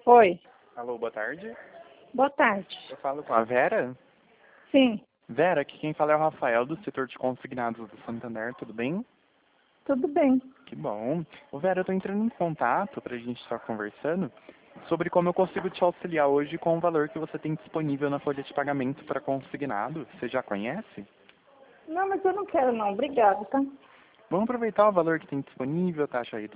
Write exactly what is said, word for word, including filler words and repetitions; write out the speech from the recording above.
Oi, Alô, boa tarde. boa tarde. Eu falo com a Vera. Sim, Vera, aqui quem fala é o Rafael, do setor de consignados do Santander, tudo bem? tudo bem. Que bom. Ô Vera, eu tô entrando em contato pra gente estar conversando sobre como eu consigo te auxiliar hoje com o valor que você tem disponível na folha de pagamento para consignado. Você já conhece? Não, mas eu não quero não, obrigada, tá? Vamos aproveitar o valor que tem disponível, taxa aí